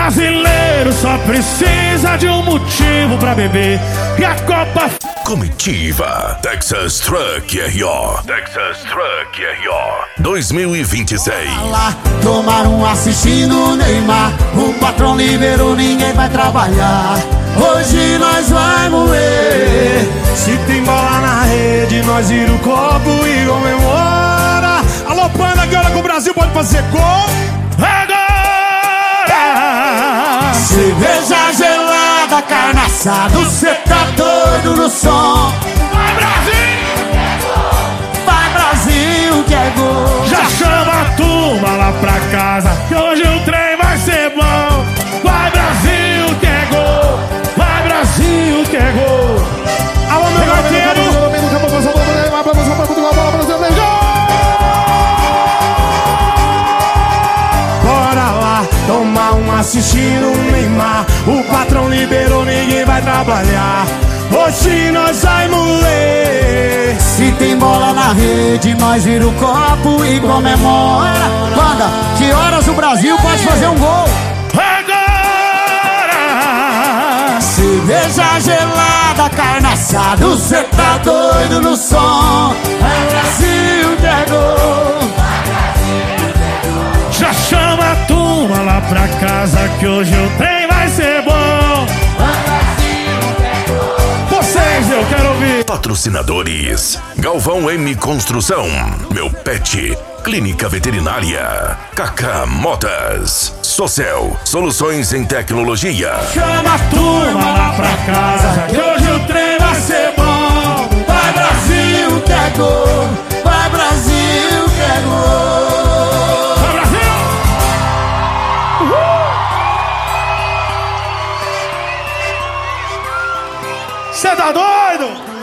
brasileiro só precisa de um motivo pra beber. E a Copa... Comitiva Texas Truck RO. Texas Truck RO 2026. Lá, tomaram assistindo o Neymar. O patrão liberou, ninguém vai trabalhar. Hoje nós vai moer. Se tem bola na rede, nós vira o copo e comemora. Alô, Panda, que hora que o Brasil pode fazer gol? Agora! Cerveja gelada, carne assada, cê tá doido no som. Vai, Brasil! Vai, Brasil, que é gol. Já chama a turma lá pra casa, que hoje o trem vai ser bom. Vai, Brasil, que é gol. Vai, Brasil, que é gol. Alô, meu gatinho! Bora lá, tomar um assistindo o Neymar. O patrão liberou, ninguém vai trabalhar. Hoje nós vai moer. Se tem bola na rede, nós vira o copo e comemora. Banda, que horas o Brasil pode fazer um gol? Agora! Cerveja gelada, carne assada, cê tá doido no som. É Brasil que é gol. Já chama a turma lá pra casa, que hoje o trem vai ser bom. Vocês eu quero ouvir. Patrocinadores: Galvão M Construção, Meu Pet, Clínica Veterinária, Kaká Motas, Socel, Soluções em Tecnologia. Chama a turma lá pra casa, que hoje o trem vai ser bom. Vai, Brasil que é gol. Vai, Brasil que é gol. Vai, Brasil! Uhul! Cê tá doido?